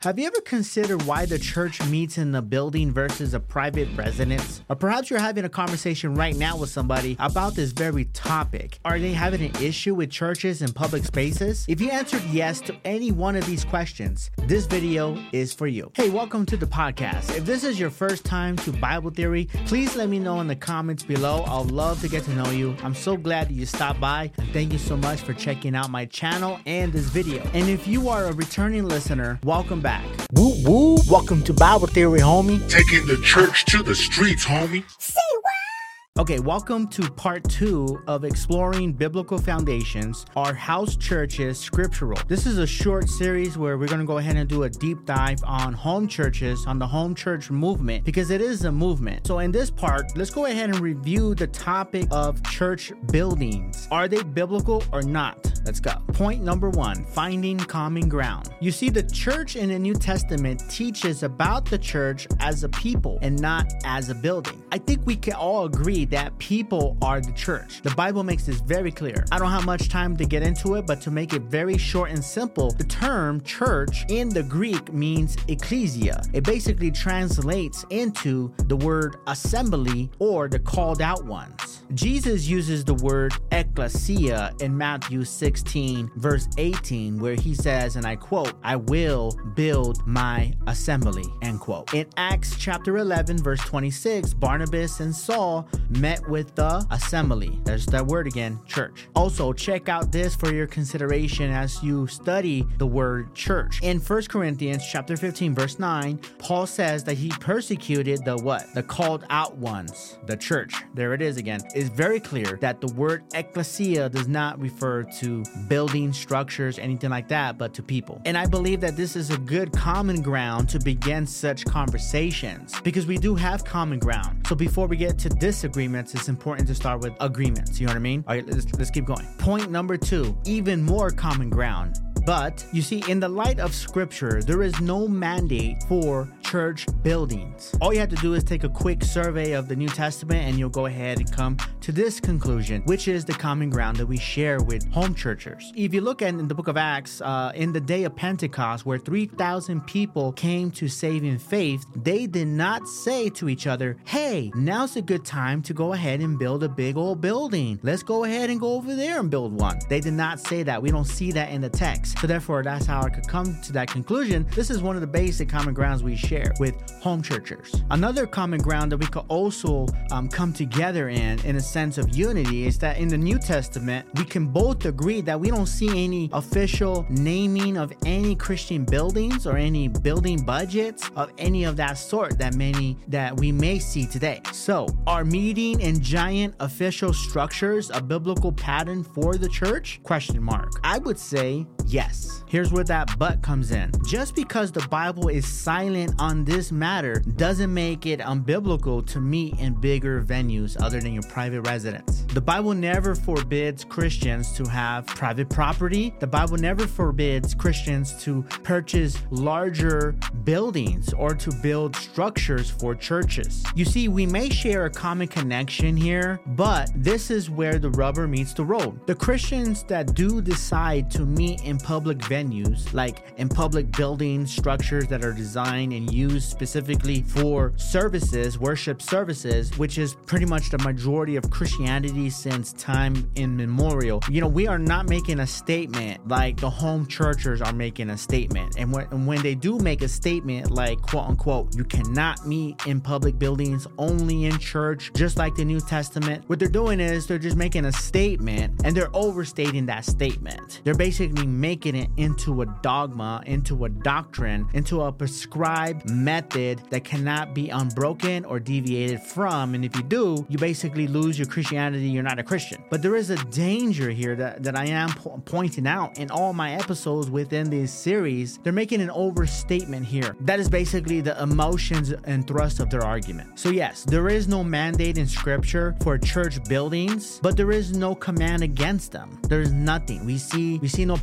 Have you ever considered why the church meets in a building versus a private residence? Or perhaps you're having a conversation right now with somebody about this very topic. Are they having an issue with churches and public spaces? If you answered yes to any one of these questions, this video is for you. Hey, welcome to the podcast. If this is your first time to Bible Theory, please let me know in the comments below. I'll love to get to know you. I'm so glad that you stopped by, and thank you so much for checking out my channel and this video. And if you are a returning listener, welcome back. Woo woo! Welcome to Bible Theory, homie. Taking the church to the streets, homie. Say what? Okay, welcome to part 2 of Exploring Biblical Foundations, Are House Churches Scriptural? This is a short series where we're going to go ahead and do a deep dive on home churches, on the home church movement, because it is a movement. So in this part, let's go ahead and review the topic of church buildings. Are they biblical or not? Let's go. Point number 1, finding common ground. You see, the church in the New Testament teaches about the church as a people and not as a building. I think we can all agree that people are the church. The Bible makes this very clear. I don't have much time to get into it, but to make it very short and simple, the term church in the Greek means ecclesia. It basically translates into the word assembly or the called out ones. Jesus uses the word ecclesia in Matthew 16 verse 18, where he says, and I quote, "I will build my assembly," end quote. In Acts chapter 11 verse 26, Barnabas and Saul met with the assembly. There's that word again, church. Also, check out this for your consideration as you study the word church. In 1 Corinthians chapter 15 verse 9, Paul says that he persecuted the what? The called out ones, the church. There it is again. It's very clear that the word ecclesia does not refer to building structures, anything like that, but to people. And I believe that this is a good common ground to begin such conversations, because we do have common ground. So before we get to disagreements, it's important to start with agreements. You know what I mean? All right, let's keep going. Point number 2, even more common ground. But you see, in the light of scripture, there is no mandate for church buildings. All you have to do is take a quick survey of the New Testament and you'll go ahead and come to this conclusion, which is the common ground that we share with home churches. If you look at in the book of Acts, in the day of Pentecost, where 3,000 people came to saving faith, they did not say to each other, "Hey, now's a good time to go ahead and build a big old building. Let's go ahead and go over there and build one." They did not say that. We don't see that in the text. So therefore, that's how I could come to that conclusion. This is one of the basic common grounds we share with home churches. Another common ground that we could also come together in a sense of unity, is that in the New Testament, we can both agree that we don't see any official naming of any Christian buildings or any building budgets of any of that sort that we may see today. So, are meeting in giant official structures a biblical pattern for the church? Question mark. I would say yes. Here's where that but comes in. Just because the Bible is silent on this matter doesn't make it unbiblical to meet in bigger venues other than your private residence. The Bible never forbids Christians to have private property. The Bible never forbids Christians to purchase larger buildings or to build structures for churches. You see, we may share a common connection here, but this is where the rubber meets the road. The Christians that do decide to meet in public venues, like in public buildings, structures that are designed and used specifically for services, worship services, which is pretty much the majority of Christianity since time immemorial. You know, we are not making a statement like the home churches are making a statement. And when they do make a statement like, quote unquote, you cannot meet in public buildings, only in church, just like the New Testament, what they're doing is they're just making a statement and they're overstating that statement. They're basically making it into a dogma, into a doctrine, into a prescribed method that cannot be unbroken or deviated from. And if you do, you basically lose your Christianity. You're not a Christian. But there is a danger here that I am pointing out in all my episodes within this series. They're making an overstatement here. That is basically the emotions and thrust of their argument. So yes, there is no mandate in scripture for church buildings, but there is no command against them. There is nothing. We see no positive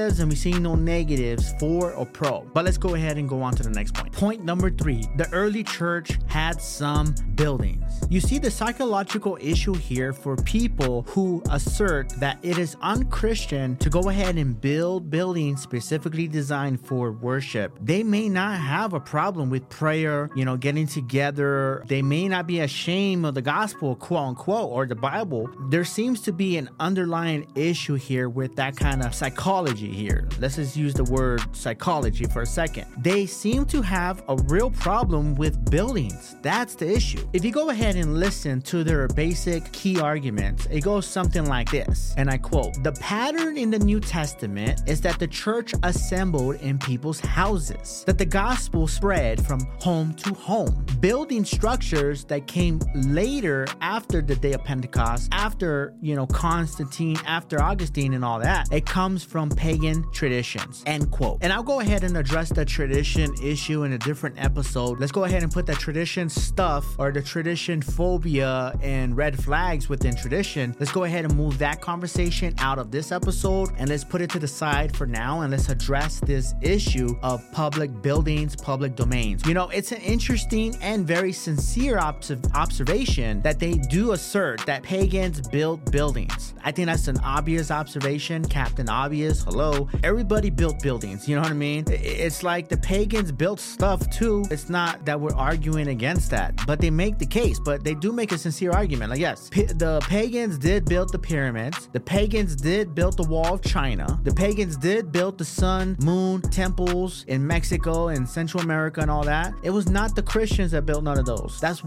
positives and we see no negatives for or pro. But let's go ahead and go on to the next point. Point number 3, the early church had some buildings. You see the psychological issue here for people who assert that it is unchristian to go ahead and build buildings specifically designed for worship. They may not have a problem with prayer, getting together. They may not be ashamed of the gospel, quote unquote, or the Bible. There seems to be an underlying issue here with that kind of psychology here. Let's just use the word psychology for a second. They seem to have a real problem with buildings. That's the issue. If you go ahead and listen to their basic key arguments, it goes something like this, and I quote, "The pattern in the New Testament is that the church assembled in people's houses, that the gospel spread from home to home. Building structures that came later after the day of Pentecost, after, Constantine, after Augustine and all that, it comes from pagan traditions," end quote. And I'll go ahead and address the tradition issue in a different episode. Let's go ahead and put the tradition stuff or the tradition phobia and red flags within tradition. Let's go ahead and move that conversation out of this episode and let's put it to the side for now and let's address this issue of public buildings, public domains. It's an interesting and very sincere observation that they do assert that pagans built buildings. I think that's an obvious observation. Captain Obvious, hello. Everybody built buildings, you know what I mean? It's like the pagans built stuff too. It's not that we're arguing against that, but they make the case, but they do make a sincere argument. Like, yes, the pagans did build the pyramids. The pagans did build the wall of China. The pagans did build the sun, moon, temples in Mexico and Central America and all that. It was not the Christians that built none of those. That's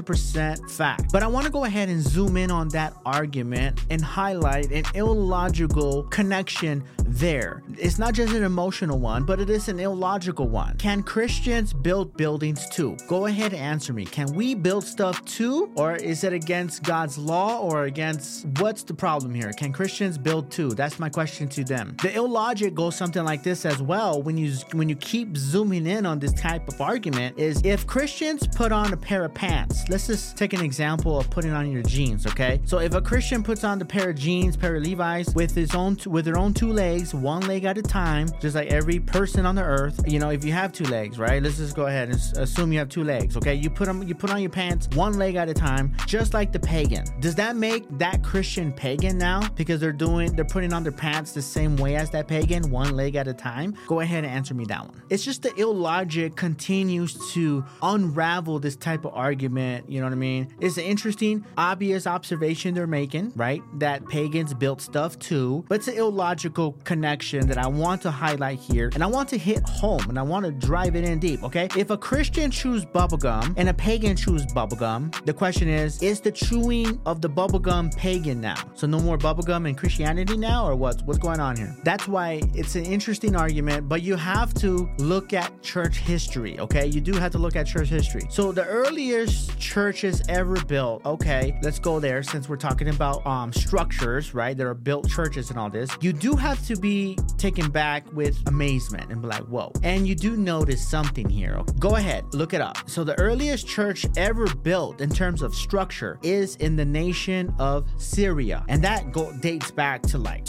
100% fact. But I want to go ahead and zoom in on that argument and highlight an illogical connection there. It's not just an emotional one, but it is an illogical one. Can Christians build buildings too? Go ahead and answer me. Can we build stuff too? Or is it against God's law or against what's the problem here? Can Christians build too? That's my question to them. The illogic goes something like this as well. When you keep zooming in on this type of argument is if Christians put on a pair of pants, let's just take an example of putting on your jeans, okay? So if a Christian puts on the pair of jeans, pair of Levi's with their own two legs, one leg at a time, just like every person on the earth, if you have two legs, right? Let's just go ahead and assume you have two legs, okay? You put on your pants one leg at a time, just like the pagan. Does that make that Christian pagan now? Because they're putting on their pants the same way as that pagan, one leg at a time? Go ahead and answer me that one. It's just the illogic continues to unravel this type of argument, you know what I mean? It's an interesting, obvious observation they're making, right? That pagans built stuff too, but it's an illogical connection that I want to highlight here, and I want to hit home, and I want to drive it in deep, okay? If a Christian chews bubblegum and a pagan chews bubblegum, the question is the chewing of the bubblegum pagan now? So no more bubblegum in Christianity now, or what's going on here? That's why it's an interesting argument, but you have to look at church history, okay? You do have to look at church history. So the earliest churches ever built, okay, let's go there since we're talking about structures, right? That are built churches and all this. You do have to be taken back with amazement and be like, whoa. And you do notice something here. Okay? Go ahead, look it up. So the earliest church ever built in terms of structure is in the nation of Syria. And that dates back to like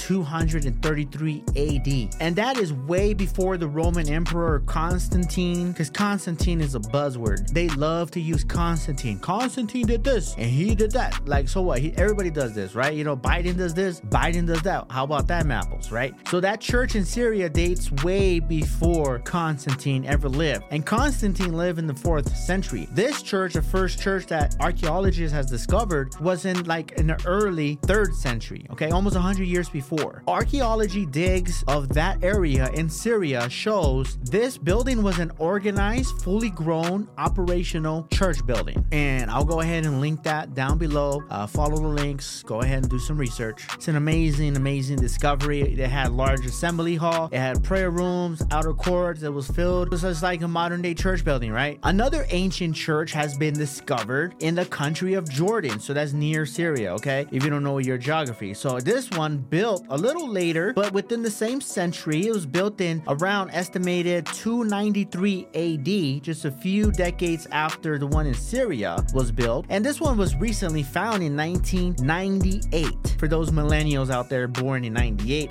233 AD. And that is way before the Roman Emperor Constantine, because Constantine is a buzzword. They love to use Constantine. Constantine did this and he did that. Like, so what? Everybody does this, right? Biden does this, Biden does that. How about that, Mapples, right? So that church in Syria dates way before Constantine ever lived. And Constantine lived in the 4th century. This church, the first church that archaeologists has discovered, was in the early 3rd century, okay? Almost 100 years before. Archaeology digs of that area in Syria shows this building was an organized, fully grown, operational church building. And I'll go ahead and link that down below. Follow the links. Go ahead and do some research. It's an amazing discovery. It had large assembly hall. It had prayer rooms, outer courts that was filled. It was just like a modern day church building, right? Another ancient church has been discovered in the country of Jordan. So that's near Syria, okay? If you don't know your geography. So this one built a little later, but within the same century. It was built in around estimated 293 AD, just a few decades after the one in Syria was built. And this one was recently found in 1998. For those millennials out there born in 98 or after,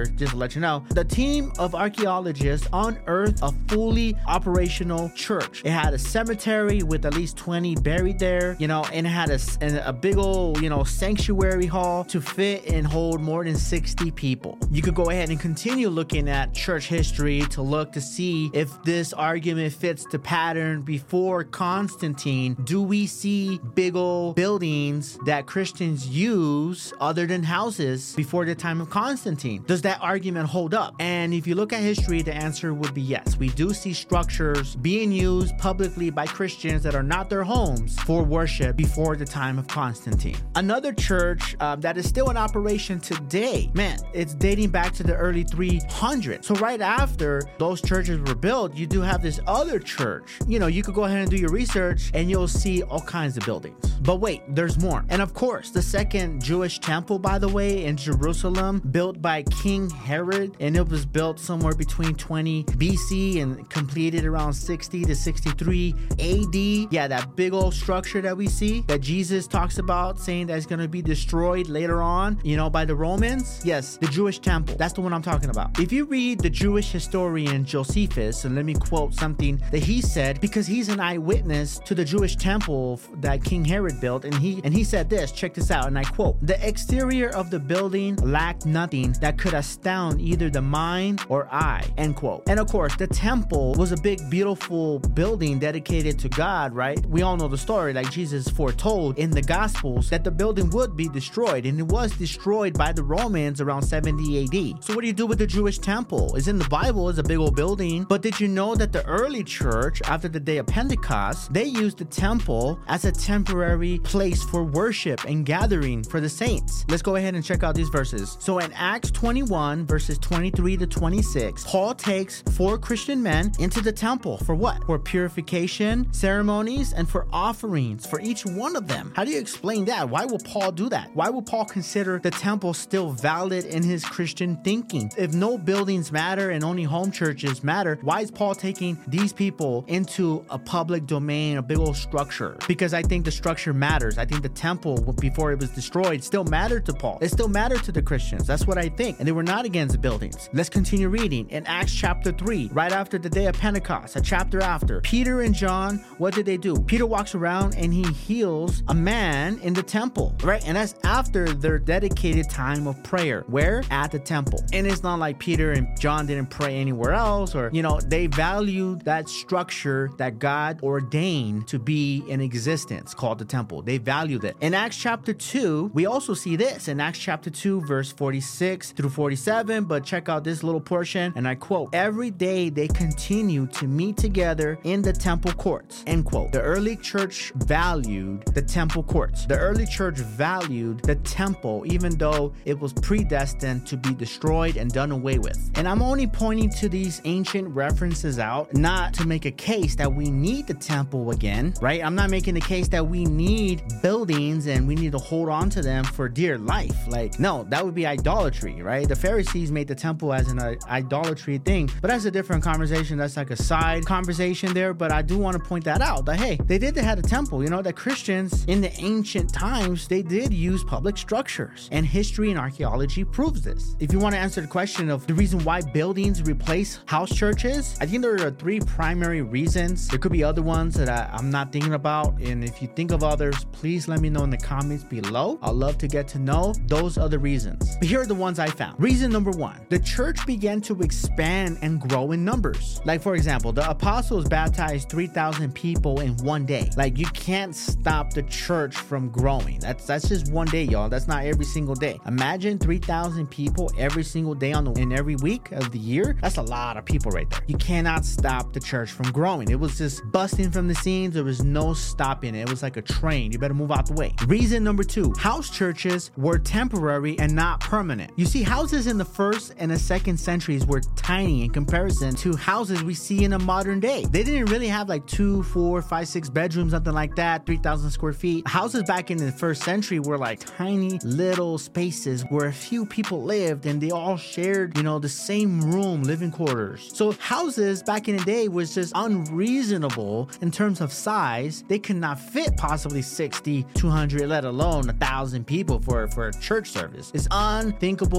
here, just to let you know, the team of archaeologists unearthed a fully operational church. It had a cemetery with at least 20 buried there, and it had a big old, sanctuary hall to fit and hold more than 60 people. You could go ahead and continue looking at church history to look to see if this argument fits the pattern before Constantine. Do we see big old buildings that Christians use other than houses before the time of Constantine? Does that argument hold up? And if you look at history, the answer would be yes. We do see structures being used publicly by Christians that are not their homes for worship before the time of Constantine. Another church that is still in operation today, it's dating back to the early 300s. So right after those churches were built, you do have this other church. You could go ahead and do your research and you'll see all kinds of buildings. But wait, there's more. And of course, the second Jewish temple, by the way, in Jerusalem, built by King Herod, and it was built somewhere between 20 BC and completed around 60 to 63 AD. Yeah, that big old structure that we see that Jesus talks about, saying that it's going to be destroyed later on, by the Romans. Yes, the Jewish temple. That's the one I'm talking about. If you read the Jewish historian Josephus, and let me quote something that he said, because he's an eyewitness to the Jewish temple that King Herod built, and he said this, check this out, and I quote, "The exterior of the building lacked nothing that could astound either the mind or eye," end quote. And of course, the temple was a big, beautiful building dedicated to God, right? We all know the story, like Jesus foretold in the Gospels, that the building would be destroyed, and it was destroyed by the Romans around 70 AD. So what do you do with the Jewish temple? It's in the Bible, it's a big old building, but did you know that the early church, after the day of Pentecost, they used the temple as a temporary place for worship and gathering for the saints? Let's go ahead and check out these verses. So in Acts 21, verses 23 to 26, Paul takes 4 Christian men into the temple for what? For purification, ceremonies, and for offerings for each one of them. How do you explain that? Why will Paul do that? Why will Paul consider the temple still valid in his Christian thinking? If no buildings matter and only home churches matter, why is Paul taking these people into a public domain, a big old structure? Because I think the structure matters. I think the temple, before it was destroyed, still mattered to Paul. It still mattered to the Christians. That's what I think. And they were not against the buildings. Let's continue reading. In Acts chapter 3, right after the day of Pentecost, a chapter after, Peter and John, what did they do? Peter walks around and he heals a man in the temple, right? And that's after their dedicated time of prayer. Where? At the temple. And it's not like Peter and John didn't pray anywhere else, or, they valued that structure that God ordained to be in existence called the temple. They valued it. In Acts chapter 2, we also see this in Acts chapter 2, verse 46 through 47, but check out this little portion, and I quote, "Every day they continue to meet together in the temple courts," end quote. The early church valued the temple courts. The early church valued the temple, even though it was predestined to be destroyed and done away with. And I'm only pointing to these ancient references out, not to make a case that we need the temple again, right? I'm not making the case that we need buildings and we need to hold on to them for dear life. Like, no, that would be idolatry, right? The Pharisees made the temple as an idolatry thing, but that's a different conversation. That's like a side conversation there, but I do want to point that out, that hey, they did have a temple, that Christians in the ancient times, they did use public structures, and history and archaeology proves this. If you want to answer the question of the reason why buildings replace house churches, I think there are 3 primary reasons. There could be other ones that I'm not thinking about, and if you think of others, please let me know in the comments below. I'd love to get to know those other reasons. But here are the ones I found. Reason number 1, the church began to expand and grow in numbers. Like, for example, the apostles baptized 3,000 people in one day. Like, you can't stop the church from growing. That's just one day, y'all. That's not every single day. Imagine 3,000 people every single day in every week of the year. That's a lot of people right there. You cannot stop the church from growing. It was just busting from the seams. There was no stopping it. It was like a train. You better move out the way. Reason number 2, house churches were temporary and not permanent. You see, houses in the 1st and the 2nd centuries were tiny in comparison to houses we see in a modern day. They didn't really have like 2, 4, 5, 6 bedrooms, something like that, 3,000 square feet. Houses back in the 1st century were like tiny little spaces where a few people lived and they all shared, the same room, living quarters. So houses back in the day was just unreasonable in terms of size. They could not fit possibly 60, 200, let alone 1,000 people for a church service. It's unthinkable. It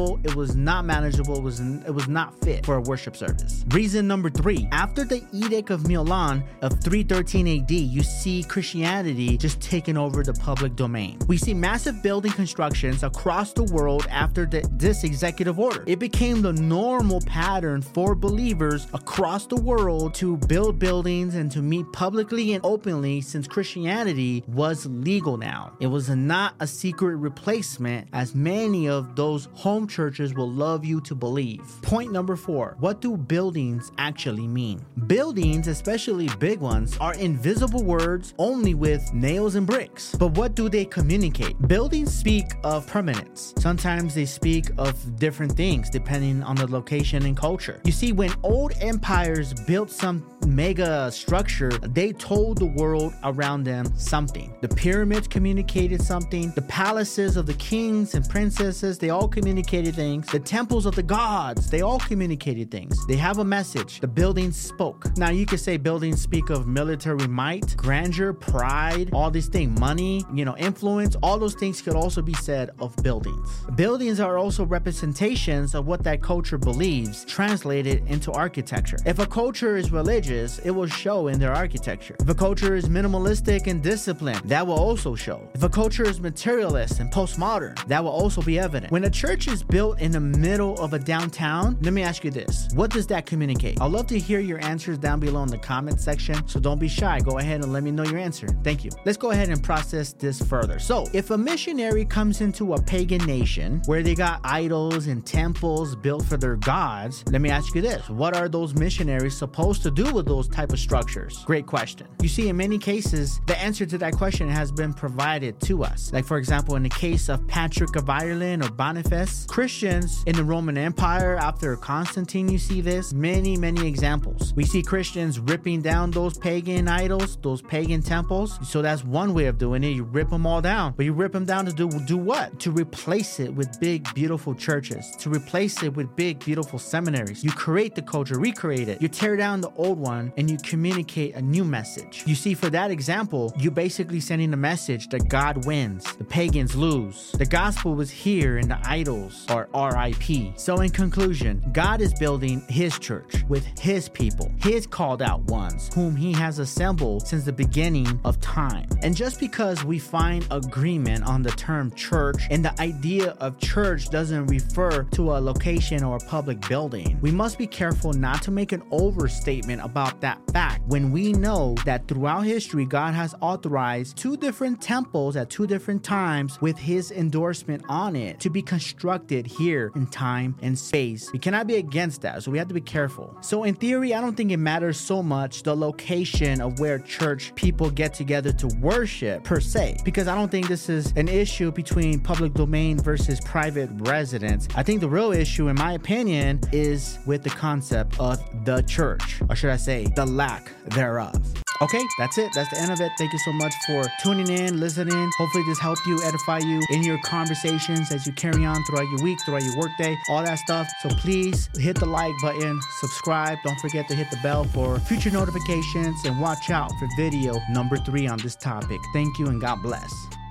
was not manageable. It was not fit for a worship service. Reason number 3, after the Edict of Milan of 313 AD, you see Christianity just taking over the public domain. We see massive building constructions across the world after this executive order. It became the normal pattern for believers across the world to build buildings and to meet publicly and openly, since Christianity was legal now. It was not a secret replacement, as many of those home churches will love you to believe. Point number 4, what do buildings actually mean? Buildings, especially big ones, are invisible words only with nails and bricks. But what do they communicate? Buildings speak of permanence. Sometimes they speak of different things depending on the location and culture. You see, when old empires built some mega structure, they told the world around them something. The pyramids communicated something. The palaces of the kings and princesses, they all communicated things. The temples of the gods, they all communicated things. They have a message. The buildings spoke. Now you could say buildings speak of military might, grandeur, pride, all these things, money, influence. All those things could also be said of buildings. Buildings are also representations of what that culture believes, translated into architecture. If a culture is religious, it will show in their architecture. If a culture is minimalistic and disciplined, that will also show. If a culture is materialist and postmodern, that will also be evident. When a church is built in the middle of a downtown, let me ask you this. What does that communicate? I'd love to hear your answers down below in the comment section, so don't be shy. Go ahead and let me know your answer. Thank you. Let's go ahead and process this further. So, if a missionary comes into a pagan nation where they got idols and temples built for their gods, let me ask you this. What are those missionaries supposed to do with those type of structures? Great question. You see, in many cases, the answer to that question has been provided to us. Like, for example, in the case of Patrick of Ireland or Boniface, Christians in the Roman Empire after Constantine, you see this. Many examples. We see Christians ripping down those pagan idols, those pagan temples. So that's one way of doing it. You rip them all down. But you rip them down to do what? To replace it with big, beautiful churches. To replace it with big, beautiful seminaries. You create the culture, recreate it. You tear down the old one and you communicate a new message. You see, for that example, you're basically sending a message that God wins, the pagans lose. The gospel was here and the idols are RIP. So in conclusion, God is building his church with his people, his called out ones, whom he has assembled since the beginning of time. And just because we find agreement on the term church and the idea of church doesn't refer to a location or a public building, we must be careful not to make an overstatement about that fact when we know that throughout history, God has authorized 2 different temples at 2 different times with his endorsement on it to be constructed here in time and space. We cannot be against that, so we have to be careful. So in theory, I don't think it matters so much the location of where church people get together to worship per se, because I don't think this is an issue between public domain versus private residence. I think the real issue, in my opinion, is with the concept of the church, or should I say, the lack thereof. Okay, that's it. That's the end of it. Thank you so much for tuning in, listening. Hopefully this helped you, edify you in your conversations as you carry on throughout your week, throughout your workday, all that stuff. So please hit the like button, subscribe. Don't forget to hit the bell for future notifications, and watch out for video number 3 on this topic. Thank you and God bless.